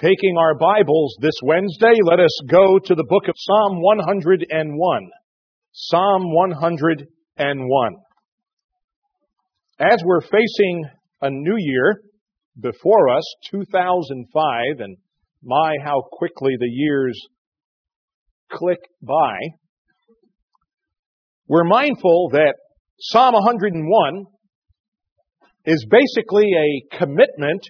Taking our Bibles this Wednesday, let us go to the book of Psalm 101. Psalm 101. As we're facing a new year before us, 2005, and my, how quickly the years click by, we're mindful that Psalm 101 is basically a commitment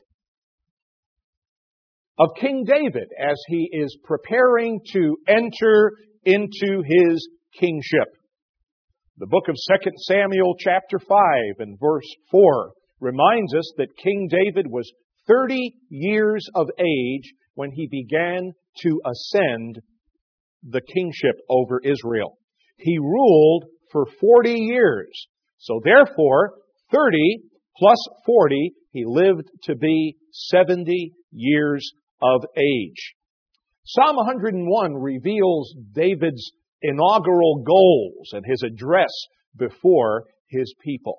of King David as he is preparing to enter into his kingship. The book of 2 Samuel chapter 5 and verse 4 reminds us that King David was 30 years of age when he began to ascend the kingship over Israel. He ruled for 40 years. So therefore, 30 plus 40, he lived to be 70 years of age. Psalm 101 reveals David's inaugural goals and his address before his people.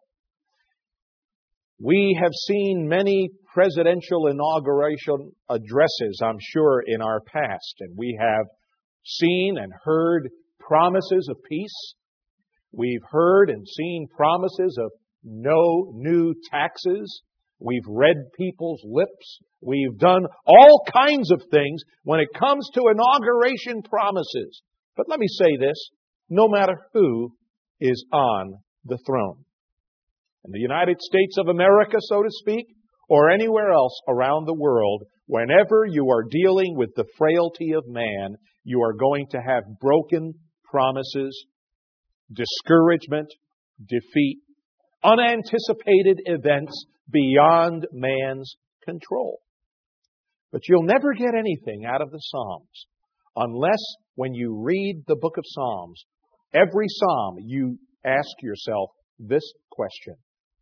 We have seen many presidential inauguration addresses, I'm sure, in our past, and we have seen and heard promises of peace. We've heard and seen promises of no new taxes. We've read people's lips. We've done all kinds of things when it comes to inauguration promises. But let me say this, no matter who is on the throne, in the United States of America, so to speak, or anywhere else around the world, whenever you are dealing with the frailty of man, you are going to have broken promises, discouragement, defeat, unanticipated events beyond man's control. But you'll never get anything out of the Psalms unless when you read the book of Psalms, every Psalm you ask yourself this question: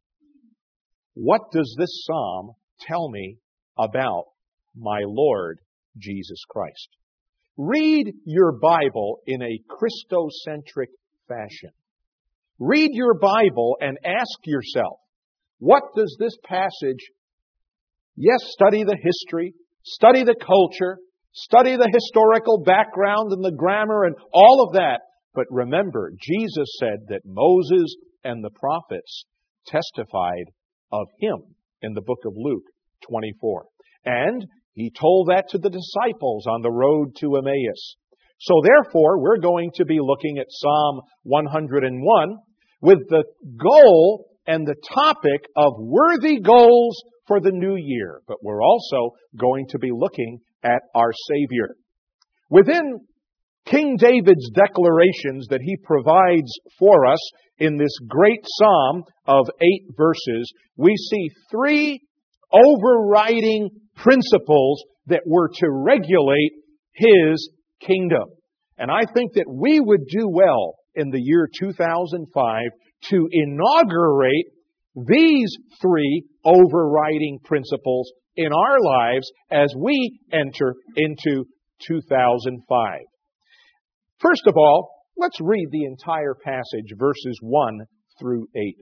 what does this Psalm tell me about my Lord Jesus Christ? Read your Bible in a Christocentric fashion. Read your Bible and ask yourself, what does this passage, yes, study the history, study the culture, study the historical background and the grammar and all of that. But remember, Jesus said that Moses and the prophets testified of Him in the book of Luke 24. And He told that to the disciples on the road to Emmaus. So therefore, we're going to be looking at Psalm 101 with the goal and the topic of worthy goals for the new year. But we're also going to be looking at our Savior. Within King David's declarations that he provides for us in this great psalm of 8 verses, we see 3 overriding principles that were to regulate His kingdom. And I think that we would do well in the year 2005 to inaugurate these 3 overriding principles in our lives as we enter into 2005. First of all, let's read the entire passage, verses 1 through 8.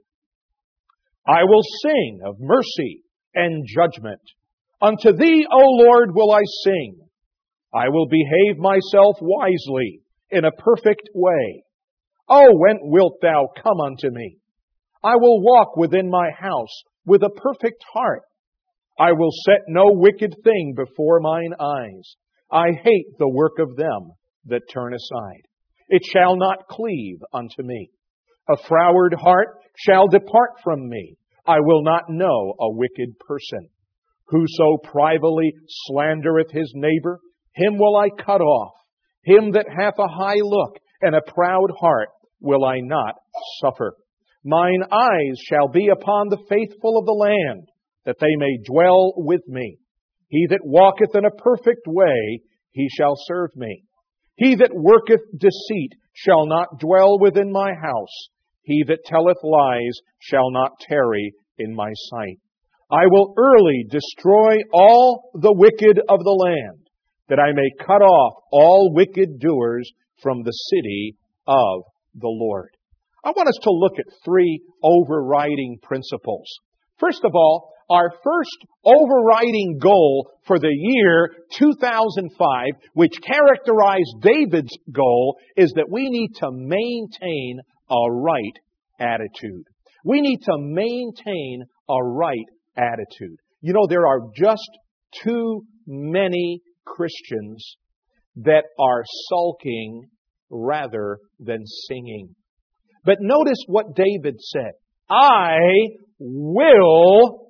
I will sing of mercy and judgment. Unto Thee, O Lord, will I sing. I will behave myself wisely in a perfect way. Oh, when wilt Thou come unto me? I will walk within my house with a perfect heart. I will set no wicked thing before mine eyes. I hate the work of them that turn aside. It shall not cleave unto me. A froward heart shall depart from me. I will not know a wicked person. Whoso privately slandereth his neighbor, him will I cut off. Him that hath a high look and a proud heart will I not suffer. Mine eyes shall be upon the faithful of the land, that they may dwell with me. He that walketh in a perfect way, he shall serve me. He that worketh deceit shall not dwell within my house. He that telleth lies shall not tarry in my sight. I will early destroy all the wicked of the land, that I may cut off all wicked doers from the city of the Lord. I want us to look at 3 overriding principles. First of all, our first overriding goal for the year 2005, which characterized David's goal, is that we need to maintain a right attitude. We need to maintain a right attitude. You know, there are just too many Christians that are sulking rather than singing. But notice what David said. I will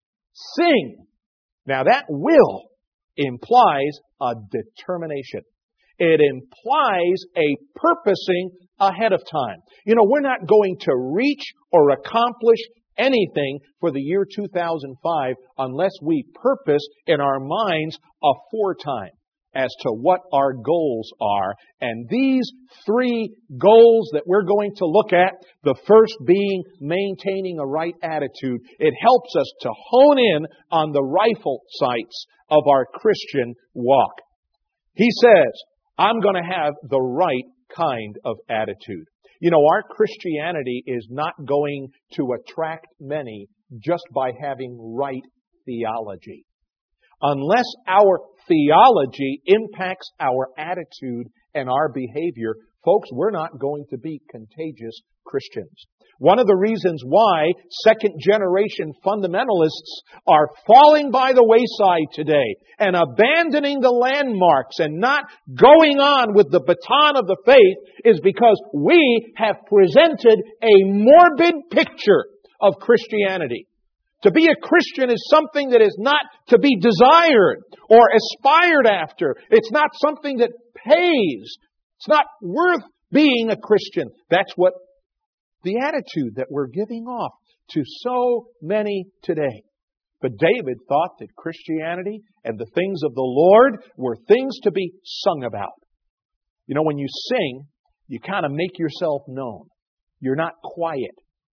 sing. Now that will implies a determination. It implies a purposing ahead of time. You know, we're not going to reach or accomplish anything for the year 2005 unless we purpose in our minds aforetime as to what our goals are. And these three goals that we're going to look at, the first being maintaining a right attitude, it helps us to hone in on the rifle sights of our Christian walk. He says, I'm going to have the right kind of attitude. You know, our Christianity is not going to attract many just by having right theology. Unless our theology impacts our attitude and our behavior, folks, we're not going to be contagious Christians. One of the reasons why second-generation fundamentalists are falling by the wayside today and abandoning the landmarks and not going on with the baton of the faith is because we have presented a morbid picture of Christianity. To be a Christian is something that is not to be desired or aspired after. It's not something that pays. It's not worth being a Christian. That's what the attitude that we're giving off to so many today. But David thought that Christianity and the things of the Lord were things to be sung about. You know, when you sing, you kind of make yourself known. You're not quiet.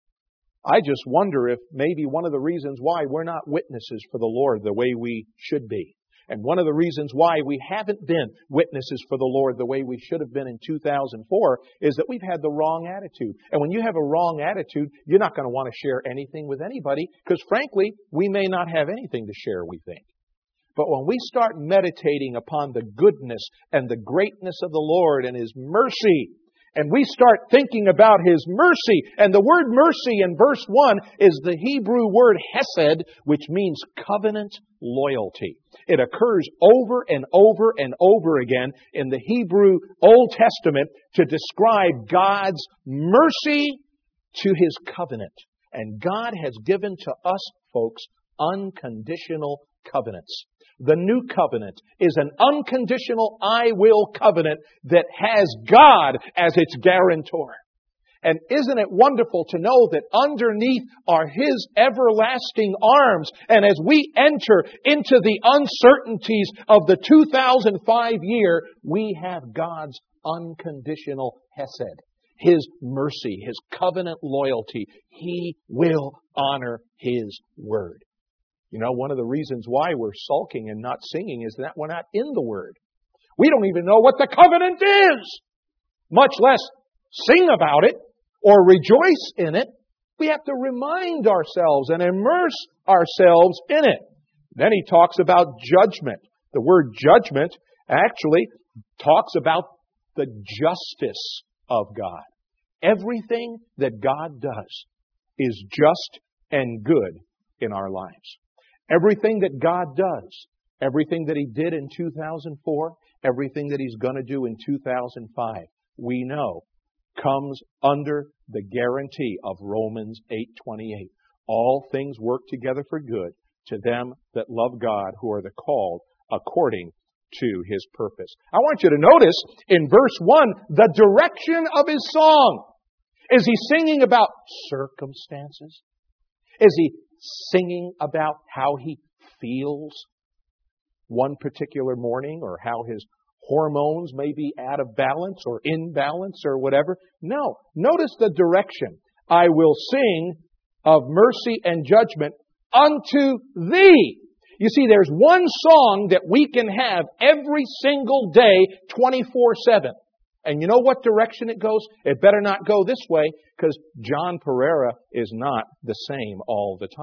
I just wonder if maybe one of the reasons why we're not witnesses for the Lord the way we should be. And one of the reasons why we haven't been witnesses for the Lord the way we should have been in 2004 is that we've had the wrong attitude. And when you have a wrong attitude, you're not going to want to share anything with anybody because frankly, we may not have anything to share, we think. But when we start meditating upon the goodness and the greatness of the Lord and His mercy, and we start thinking about His mercy, and the word mercy in verse 1 is the Hebrew word hesed, which means covenant loyalty. It occurs over and over and over again in the Hebrew Old Testament to describe God's mercy to His covenant. And God has given to us, folks, unconditional covenants. The new covenant is an unconditional I will covenant that has God as its guarantor. And isn't it wonderful to know that underneath are His everlasting arms? And as we enter into the uncertainties of the 2005 year, we have God's unconditional hesed, His mercy, His covenant loyalty. He will honor His word. You know, one of the reasons why we're sulking and not singing is that we're not in the Word. We don't even know what the covenant is, much less sing about it or rejoice in it. We have to remind ourselves and immerse ourselves in it. Then he talks about judgment. The word judgment actually talks about the justice of God. Everything that God does is just and good in our lives. Everything that God does, everything that He did in 2004, everything that He's going to do in 2005, we know comes under the guarantee of Romans 8:28. All things work together for good to them that love God, who are the called according to His purpose. I want you to notice in verse 1 the direction of his song. Is he singing about circumstances? Is he singing about how he feels one particular morning or how his hormones may be out of balance or in balance or whatever? No. Notice the direction. I will sing of mercy and judgment unto Thee. You see, there's one song that we can have every single day, 24/7. And you know what direction it goes? It better not go this way because John Pereira is not the same all the time.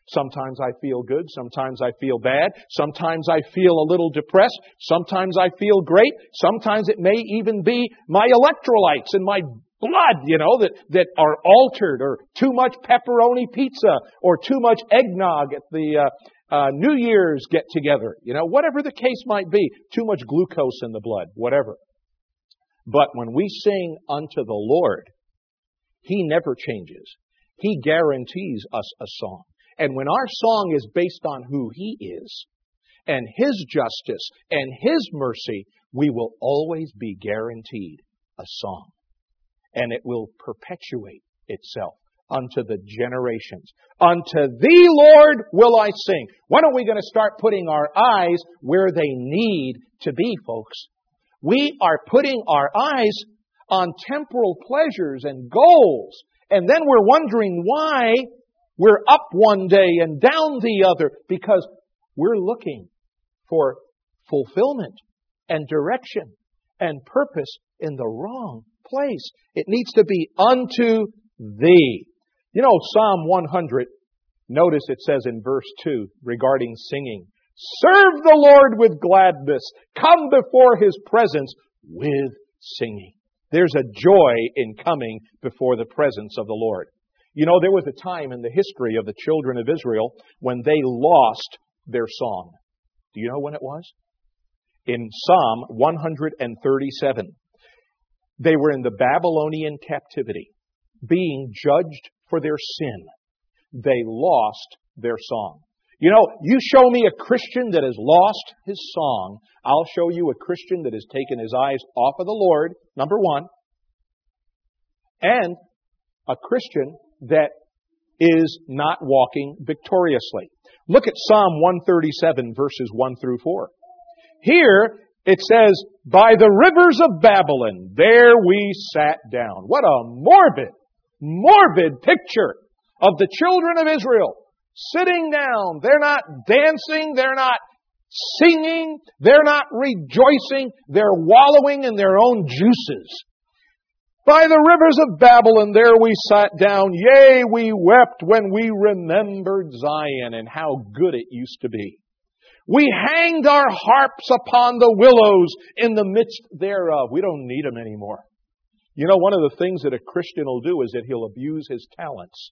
Sometimes I feel good. Sometimes I feel bad. Sometimes I feel a little depressed. Sometimes I feel great. Sometimes it may even be my electrolytes in my blood, that are altered, or too much pepperoni pizza, or too much eggnog at the New Year's get together. Whatever the case might be. Too much glucose in the blood. Whatever. But when we sing unto the Lord, He never changes. He guarantees us a song. And when our song is based on who He is, and His justice, and His mercy, we will always be guaranteed a song. And it will perpetuate itself unto the generations. Unto Thee, Lord, will I sing. When are we going to start putting our eyes where they need to be, folks? We are putting our eyes on temporal pleasures and goals. And then we're wondering why we're up one day and down the other, because we're looking for fulfillment and direction and purpose in the wrong place. It needs to be unto Thee. Psalm 100, notice it says in verse 2 regarding singing, serve the Lord with gladness. Come before His presence with singing. There's a joy in coming before the presence of the Lord. There was a time in the history of the children of Israel when they lost their song. Do you know when it was? In Psalm 137. They were in the Babylonian captivity, being judged for their sin. They lost their song. You show me a Christian that has lost his song, I'll show you a Christian that has taken his eyes off of the Lord, number one, and a Christian that is not walking victoriously. Look at Psalm 137, verses 1 through 4. Here it says, by the rivers of Babylon, there we sat down. What a morbid picture of the children of Israel. Sitting down. They're not dancing. They're not singing. They're not rejoicing. They're wallowing in their own juices. By the rivers of Babylon, there we sat down. Yea, we wept when we remembered Zion and how good it used to be. We hanged our harps upon the willows in the midst thereof. We don't need them anymore. One of the things that a Christian will do is that he'll abuse his talents.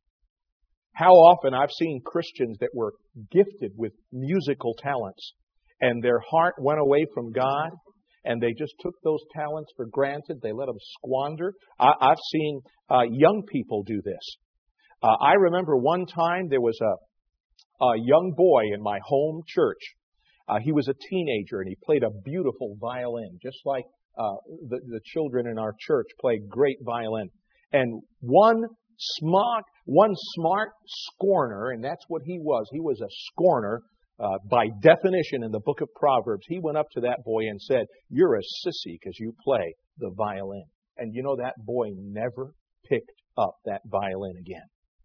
How often I've seen Christians that were gifted with musical talents, and their heart went away from God, and they just took those talents for granted. They let them squander. I've seen young people do this. I remember one time there was a young boy in my home church. He was a teenager, and he played a beautiful violin, just like the children in our church play great violin. And one smart scorner, and that's what he was. He was a scorner by definition in the book of Proverbs. He went up to that boy and said, you're a sissy because you play the violin. And that boy never picked up that violin again.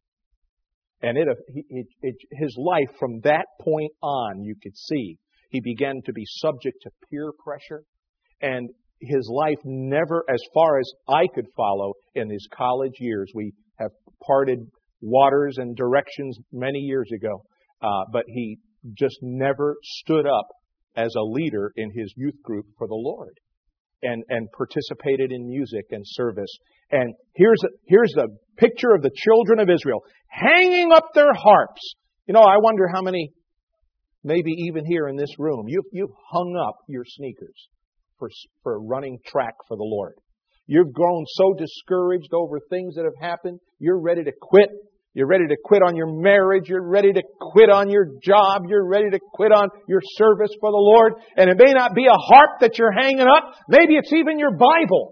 And his life from that point on, you could see, he began to be subject to peer pressure. And his life never, as far as I could follow in his college years, we have parted waters and directions many years ago, but he just never stood up as a leader in his youth group for the Lord and participated in music and service. And here's a picture of the children of Israel hanging up their harps. I wonder how many, maybe even here in this room, you've hung up your sneakers for running track for the Lord. You've grown so discouraged over things that have happened. You're ready to quit. You're ready to quit on your marriage. You're ready to quit on your job. You're ready to quit on your service for the Lord. And it may not be a harp that you're hanging up. Maybe it's even your Bible,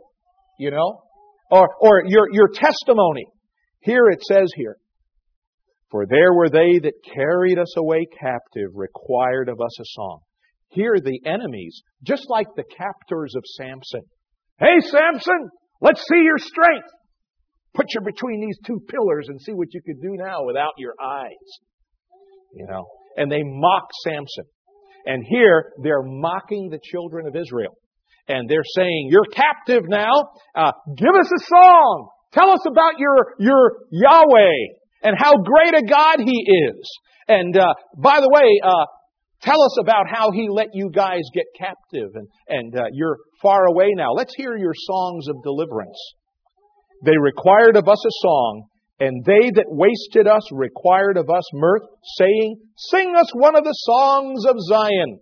or your testimony. Here it says here, for there were they that carried us away captive, required of us a song. Here the enemies, just like the captors of Samson. Hey, Samson, let's see your strength. Put you between these two pillars and see what you could do now without your eyes. And they mock Samson. And here they're mocking the children of Israel. And they're saying, you're captive now. Give us a song. Tell us about your Yahweh. and how great a God He is. And by the way, tell us about how He let you guys get captive and you're far away now. Let's hear your songs of deliverance. They required of us a song, and they that wasted us required of us mirth, saying, sing us one of the songs of Zion.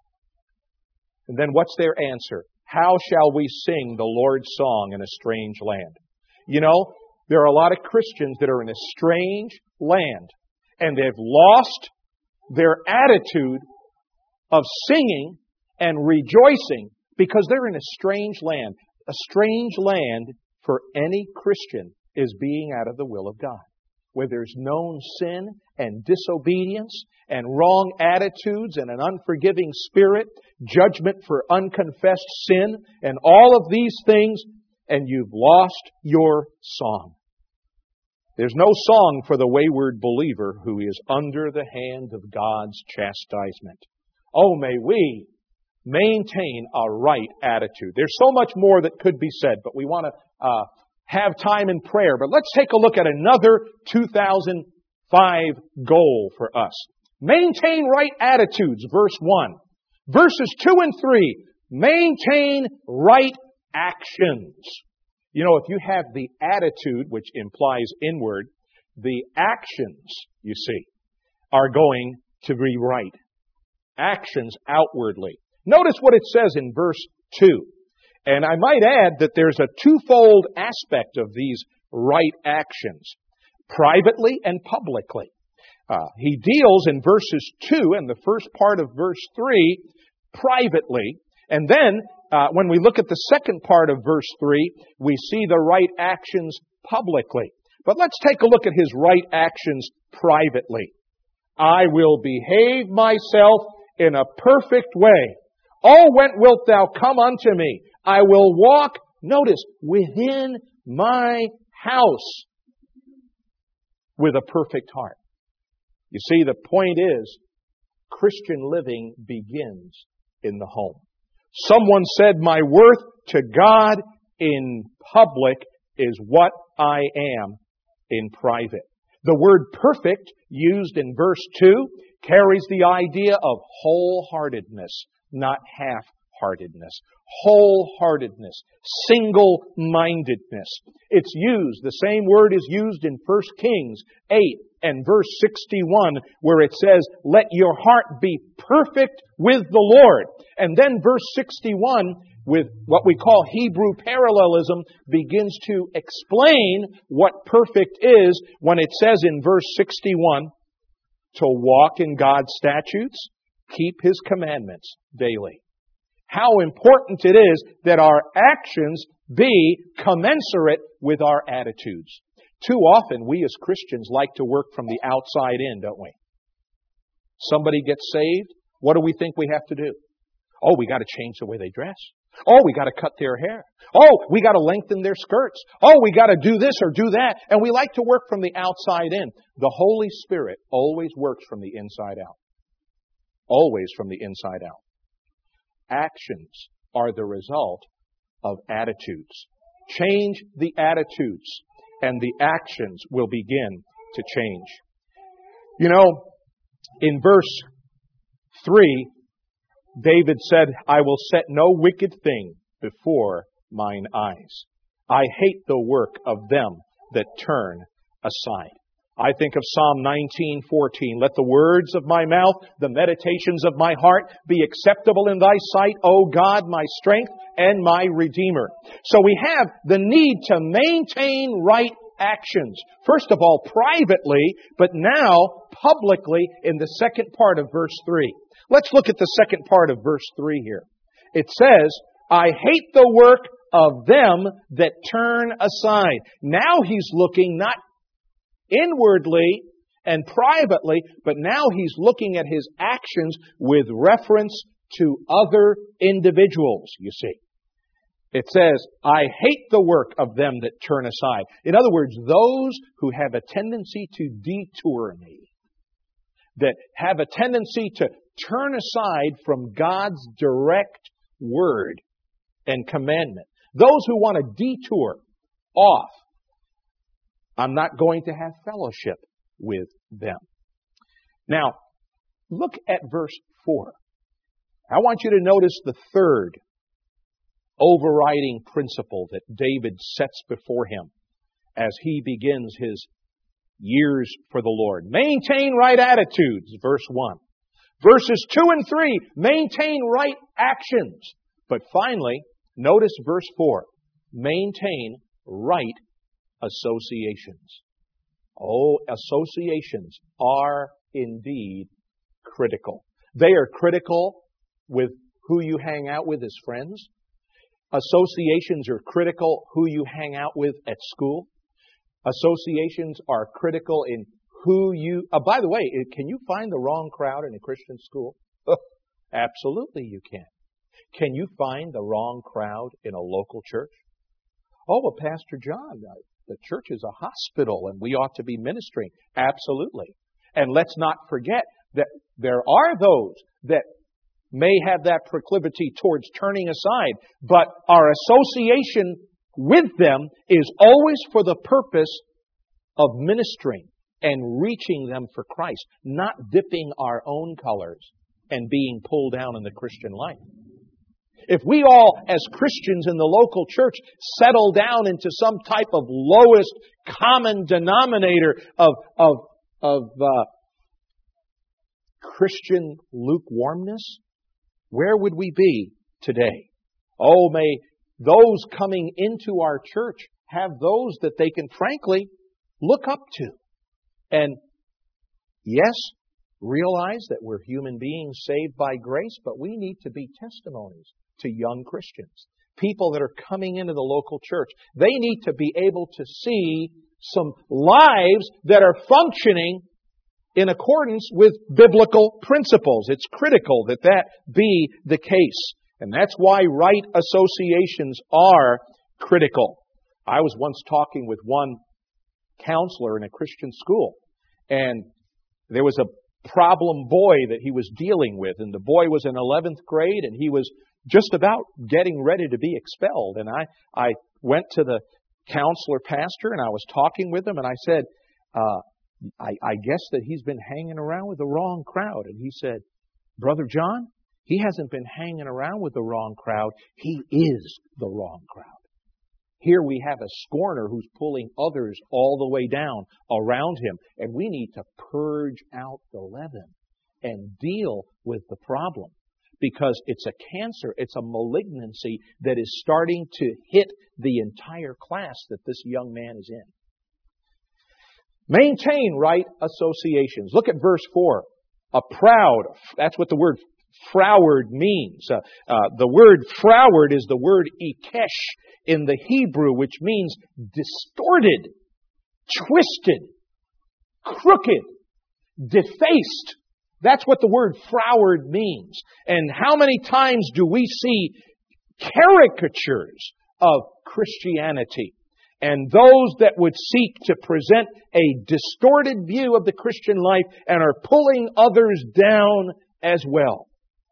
And then what's their answer? How shall we sing the Lord's song in a strange land? You know, there are a lot of Christians that are in a strange land, and they've lost their attitude of singing and rejoicing because they're in a strange land. A strange land for any Christian is being out of the will of God, where there's known sin and disobedience and wrong attitudes and an unforgiving spirit, judgment for unconfessed sin, and all of these things, and you've lost your song. There's no song for the wayward believer who is under the hand of God's chastisement. Oh, may we maintain a right attitude. There's so much more that could be said, but we want to have time in prayer. But let's take a look at another 2005 goal for us. Maintain right attitudes, verse 1. Verses 2 and 3, maintain right actions. You know, if you have the attitude, which implies inward, the actions, you see, are going to be right. Actions outwardly. Notice what it says in verse 2. And I might add that there's a twofold aspect of these right actions, privately and publicly. He deals in verses 2 and the first part of verse 3 privately. And then when we look at the second part of verse 3, we see the right actions publicly. But let's take a look at his right actions privately. I will behave myself in a perfect way. Oh, when wilt thou come unto me? I will walk, notice, within my house with a perfect heart. You see, the point is, Christian living begins in the home. Someone said, my worth to God in public is what I am in private. The word perfect, used in verse 2, carries the idea of wholeheartedness, not half-heartedness. Wholeheartedness, single-mindedness. It's used, the same word is used in 1 Kings 8 and verse 61, where it says, let your heart be perfect with the Lord. And then verse 61, with what we call Hebrew parallelism, begins to explain what perfect is when it says in verse 61, to walk in God's statutes, keep His commandments daily. How important it is that our actions be commensurate with our attitudes. Too often, we as Christians like to work from the outside in, don't we? Somebody gets saved, what do we think we have to do? Oh, we got to change the way they dress. Oh, we got to cut their hair. Oh, we got to lengthen their skirts. Oh, we got to do this or do that. And we like to work from the outside in. The Holy Spirit always works from the inside out. Always from the inside out. Actions are the result of attitudes. Change the attitudes, and the actions will begin to change. You know, in verse 3, David said, I will set no wicked thing before mine eyes. I hate the work of them that turn aside. I think of Psalm 19:14. Let the words of my mouth, the meditations of my heart be acceptable in thy sight, O God, my strength and my Redeemer. So we have the need to maintain right actions. First of all, privately, but now publicly in the second part of verse 3. Let's look at the second part of verse 3 here. It says, I hate the work of them that turn aside. Now he's looking not inwardly and privately, but now he's looking at his actions with reference to other individuals, you see. It says, I hate the work of them that turn aside. In other words, those who have a tendency to detour me, that have a tendency to turn aside from God's direct word and commandment. Those who want to detour off, I'm not going to have fellowship with them. Now, look at verse 4. I want you to notice the third overriding principle that David sets before him as he begins his years for the Lord. Maintain right attitudes, verse 1. Verses 2 and 3, maintain right actions. But finally, notice verse 4, maintain right associations. Oh, associations are indeed critical. They are critical with who you hang out with as friends. Associations are critical who you hang out with at school. Associations are critical in who you... by the way, can you find the wrong crowd in a Christian school? Absolutely you can. Can you find the wrong crowd in a local church? Oh, well, Pastor John, the church is a hospital and we ought to be ministering. Absolutely. And let's not forget that there are those that may have that proclivity towards turning aside, but our association with them is always for the purpose of ministering and reaching them for Christ, not dipping our own colors and being pulled down in the Christian life. If we all, as Christians in the local church, settle down into some type of lowest common denominator of Christian lukewarmness, where would we be today? Oh, may those coming into our church have those that they can frankly look up to. And yes, realize that we're human beings saved by grace, but we need to be testimonies to young Christians. People that are coming into the local church. They need to be able to see some lives that are functioning in accordance with biblical principles. It's critical that that be the case. And that's why right associations are critical. I was once talking with one counselor in a Christian school, and there was a problem boy that he was dealing with, and the boy was in 11th grade, and he was just about getting ready to be expelled. And I went to the counselor pastor, and I was talking with him, and I said, I guess that he's been hanging around with the wrong crowd. And he said, Brother John, he hasn't been hanging around with the wrong crowd. He is the wrong crowd. Here we have a scorner who's pulling others all the way down around him. And we need to purge out the leaven and deal with the problem. Because it's a cancer, it's a malignancy that is starting to hit the entire class that this young man is in. Maintain right associations. Look at verse 4. A proud, that's what the word froward means. The word froward is the word ikesh in the Hebrew, which means distorted, twisted, crooked, defaced. That's what the word froward means. And how many times do we see caricatures of Christianity? And those that would seek to present a distorted view of the Christian life and are pulling others down as well.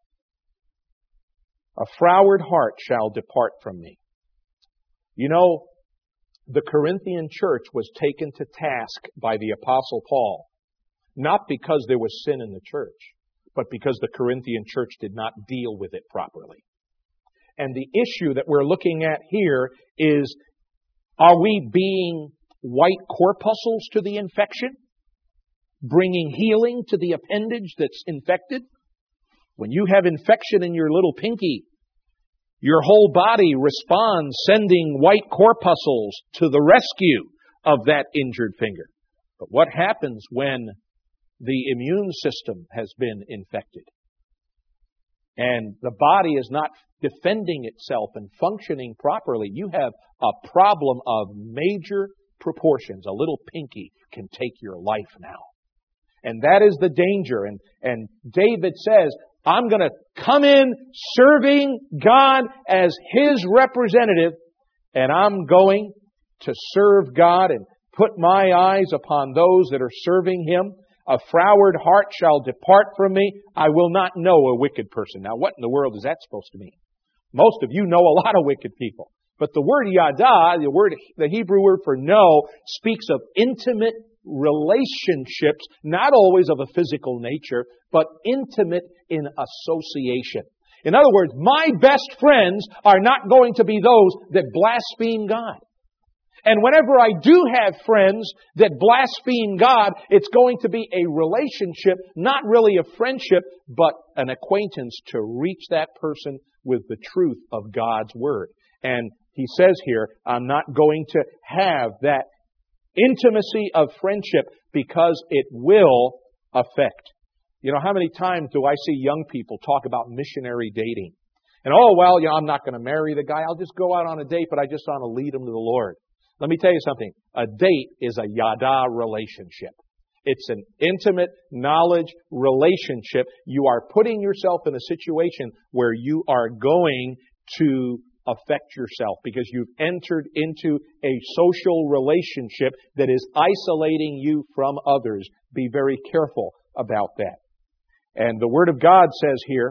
A froward heart shall depart from me. You know, the Corinthian church was taken to task by the Apostle Paul, not because there was sin in the church, but because the Corinthian church did not deal with it properly. And the issue that we're looking at here is, are we being white corpuscles to the infection? Bringing healing to the appendage that's infected? When you have infection in your little pinky, your whole body responds, sending white corpuscles to the rescue of that injured finger. But what happens when the immune system has been infected and the body is not defending itself and functioning properly? You have a problem of major proportions. A little pinky can take your life now. And that is the danger. And David says, I'm going to come in serving God as His representative, and I'm going to serve God and put my eyes upon those that are serving Him. A froward heart shall depart from me. I will not know a wicked person. Now, what in the world is that supposed to mean? Most of you know a lot of wicked people. But the word yada, the Hebrew word for know, speaks of intimate relationships, not always of a physical nature, but intimate in association. In other words, my best friends are not going to be those that blaspheme God. And whenever I do have friends that blaspheme God, it's going to be a relationship, not really a friendship, but an acquaintance to reach that person with the truth of God's Word. And he says here, I'm not going to have that intimacy of friendship because it will affect. You know, how many times do I see young people talk about missionary dating? And, I'm not going to marry the guy. I'll just go out on a date, but I just want to lead him to the Lord. Let me tell you something. A date is a yada relationship. It's an intimate knowledge relationship. You are putting yourself in a situation where you are going to affect yourself because you've entered into a social relationship that is isolating you from others. Be very careful about that. And the Word of God says here,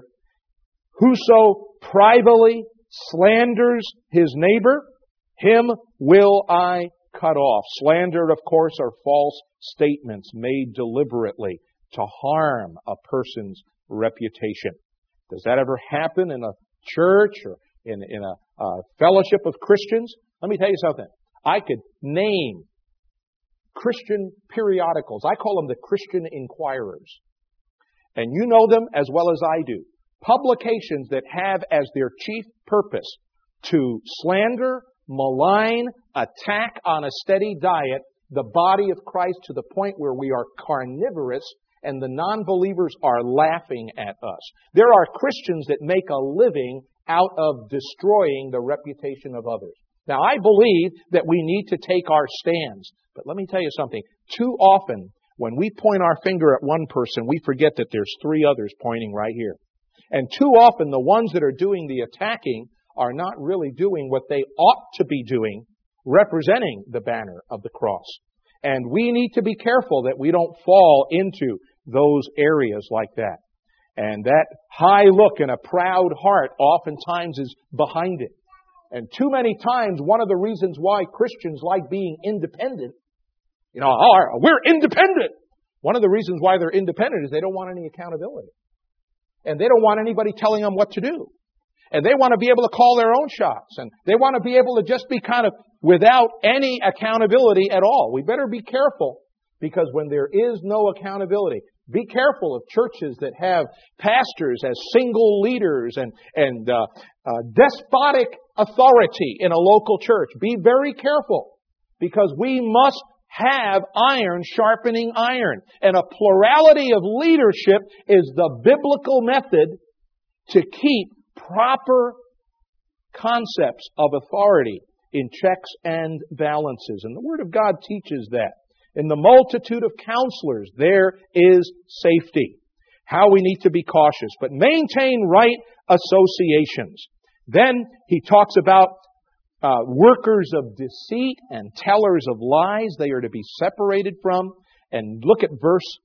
whoso privately slanders his neighbor, him will I cut off. Slander, of course, are false statements made deliberately to harm a person's reputation. Does that ever happen in a church or in a fellowship of Christians? Let me tell you something. I could name Christian periodicals. I call them the Christian Inquirers. And you know them as well as I do. Publications that have as their chief purpose to slander, malign, attack on a steady diet the body of Christ to the point where we are carnivorous and the non-believers are laughing at us. There are Christians that make a living out of destroying the reputation of others. Now, I believe that we need to take our stands. But let me tell you something. Too often, when we point our finger at one person, we forget that there's three others pointing right here. And too often, the ones that are doing the attacking are not really doing what they ought to be doing, representing the banner of the cross. And we need to be careful that we don't fall into those areas like that. And that high look and a proud heart oftentimes is behind it. And too many times, one of the reasons why Christians like being independent, we're independent. One of the reasons why they're independent is they don't want any accountability. And they don't want anybody telling them what to do. And they want to be able to call their own shots. And they want to be able to just be kind of without any accountability at all. We better be careful, because when there is no accountability, be careful of churches that have pastors as single leaders and despotic authority in a local church. Be very careful, because we must have iron sharpening iron. And a plurality of leadership is the biblical method to keep proper concepts of authority in checks and balances. And the Word of God teaches that. In the multitude of counselors, there is safety. How we need to be cautious, but maintain right associations. Then he talks about workers of deceit and tellers of lies. They are to be separated from. And look at verse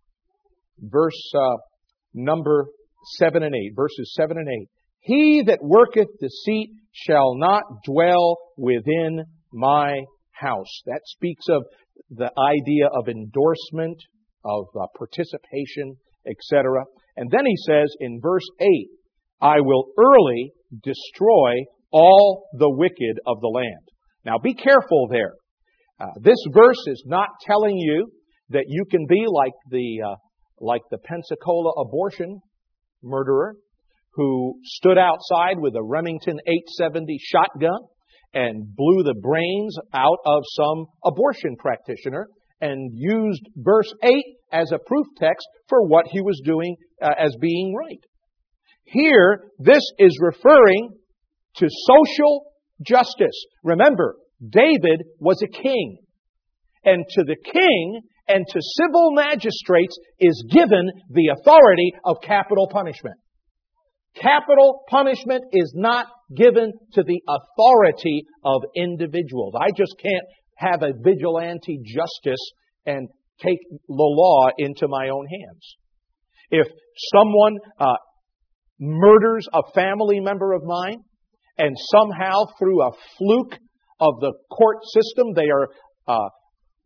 number 7 and 8. Verses 7 and 8. He that worketh deceit shall not dwell within my house. That speaks of the idea of endorsement, of participation, etc. And then he says in verse 8, I will early destroy all the wicked of the land. Now be careful there. This verse is not telling you that you can be like the Pensacola abortion murderer who stood outside with a Remington 870 shotgun and blew the brains out of some abortion practitioner and used verse 8 as a proof text for what he was doing as being right. Here, this is referring to social justice. Remember, David was a king. And to the king and to civil magistrates is given the authority of capital punishment. Capital punishment is not given to the authority of individuals. I just can't have a vigilante justice and take the law into my own hands. If someone murders a family member of mine, and somehow through a fluke of the court system they are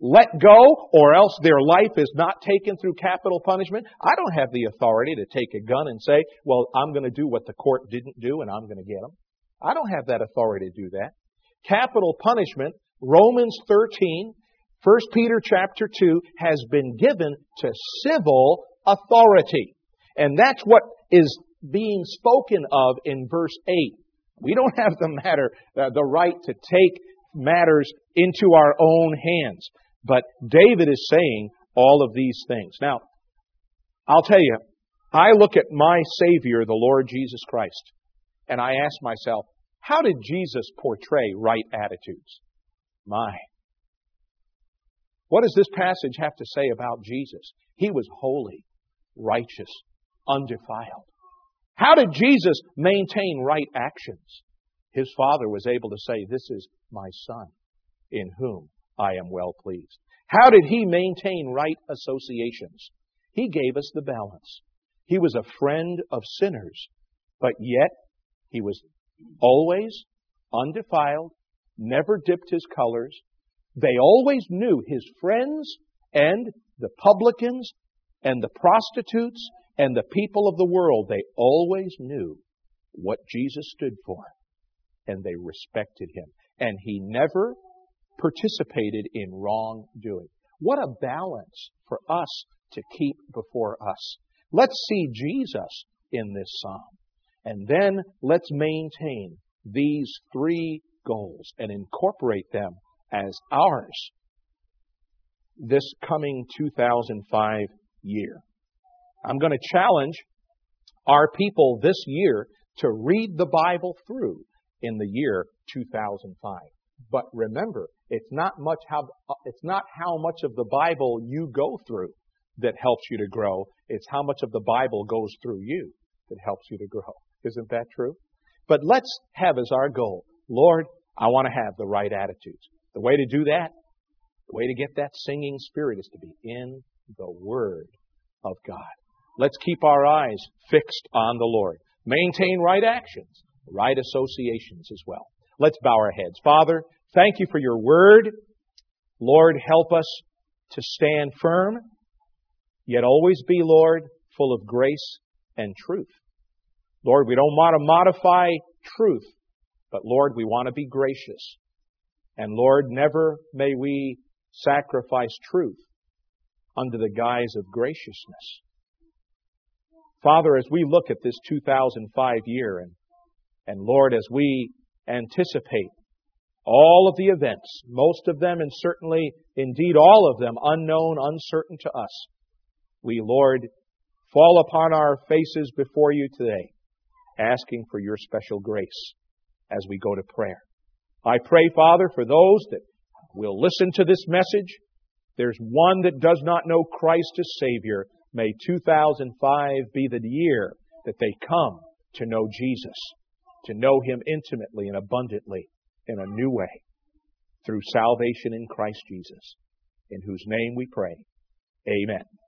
let go, or else their life is not taken through capital punishment. I don't have the authority to take a gun and say, well, I'm going to do what the court didn't do and I'm going to get them. I don't have that authority to do that. Capital punishment, Romans 13, 1 Peter chapter 2, has been given to civil authority. And that's what is being spoken of in verse 8. We don't have the right to take matters into our own hands. But David is saying all of these things. Now, I'll tell you, I look at my Savior, the Lord Jesus Christ, and I ask myself, how did Jesus portray right attitudes? What does this passage have to say about Jesus? He was holy, righteous, undefiled. How did Jesus maintain right actions? His Father was able to say, this is my Son, in whom I am well pleased. How did He maintain right associations? He gave us the balance. He was a friend of sinners, but yet He was always undefiled, never dipped His colors. They always knew His friends and the publicans and the prostitutes and the people of the world, they always knew what Jesus stood for, and they respected Him. And He never participated in wrongdoing. What a balance for us to keep before us. Let's see Jesus in this psalm. And then let's maintain these three goals and incorporate them as ours this coming 2005 year. I'm going to challenge our people this year to read the Bible through in the year 2005. But remember, it's not how much of the Bible you go through that helps you to grow. It's how much of the Bible goes through you that helps you to grow. Isn't that true? But let's have as our goal, Lord, I want to have the right attitudes. The way to do that, the way to get that singing spirit is to be in the Word of God. Let's keep our eyes fixed on the Lord. Maintain right actions, right associations as well. Let's bow our heads. Father, thank You for Your Word. Lord, help us to stand firm, yet always be, Lord, full of grace and truth. Lord, we don't want to modify truth, but Lord, we want to be gracious. And Lord, never may we sacrifice truth under the guise of graciousness. Father, as we look at this 2005 year, and Lord, as we anticipate all of the events, most of them and certainly, indeed all of them, unknown, uncertain to us, we, Lord, fall upon our faces before You today, asking for Your special grace as we go to prayer. I pray, Father, for those that will listen to this message. There's one that does not know Christ as Savior. May 2005 be the year that they come to know Jesus, to know Him intimately and abundantly in a new way through salvation in Christ Jesus, in whose name we pray. Amen.